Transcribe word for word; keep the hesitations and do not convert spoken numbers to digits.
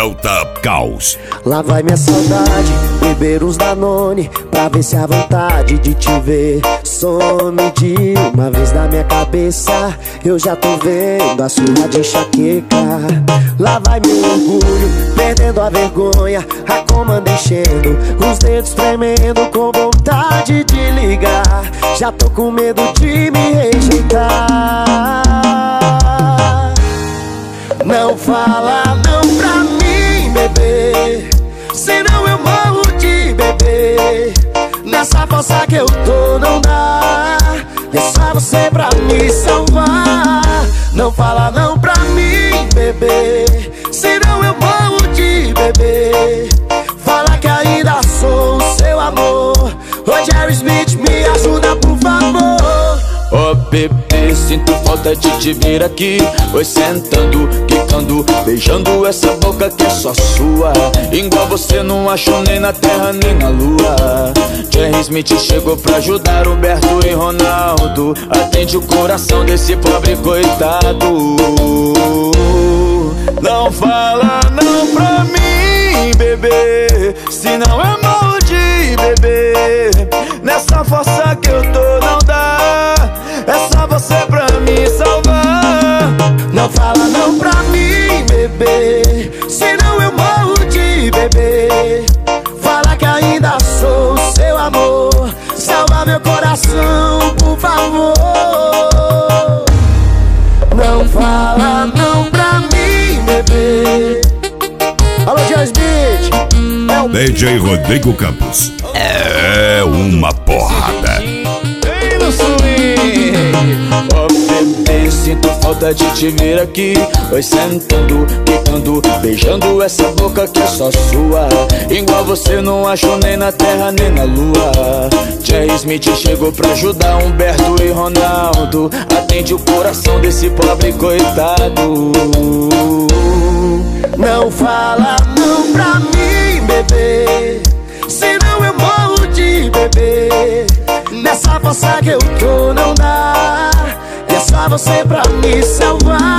Volta Caos. Lá vai minha saudade, beber uns Danone, pra ver se a vontade de te ver some de uma vez na minha cabeça. Eu já tô vendo a sua de enxaqueca. Lá vai meu orgulho, perdendo a vergonha, a comanda enchendo, os dedos tremendo com vontade de ligar. Já tô com medo de me rejeitar. Não fala não pra mim, bebê, senão eu morro de bebê. Nessa força que eu tô não dá, é só você pra me salvar. Não fala não pra mim, bebê, senão eu morro de bebê. Fala que ainda sou o seu amor. Ô Jerry Smith, me ajuda por favor. Ô oh, bebê, sinto falta de te ver aqui. Oi, sentando, quicando, beijando essa boca que é só sua. Igual você não acho nem na terra nem na lua. Jerry Smith chegou pra ajudar Humberto e Ronaldo. Atende o coração desse pobre coitado. Não fala não pra mim, bebê, senão eu morro de bebê. Nessa força que eu tô não dá, é só você pra me salvar. Não fala não pra mim, bebê, senão eu morro de bebê. Fala que ainda sou o seu amor. Salva meu coração, por favor. Não fala não pra mim, bebê. Alô, Jerry Smith, é o D J Rodrigo Campos. É uma porrada. Vem no swing. Ó bebê, sinto falta de te ver aqui. Oi, sentando, quicando, beijando essa boca que é só sua. Igual você não acho nem na terra nem na lua. Jerry Smith chegou pra ajudar Humberto e Ronaldo. Atende o coração desse pobre coitado. Não fala não pra mim, bebê, senão eu morro de bebê. Nessa força que eu tô não dá, é só você pra me salvar.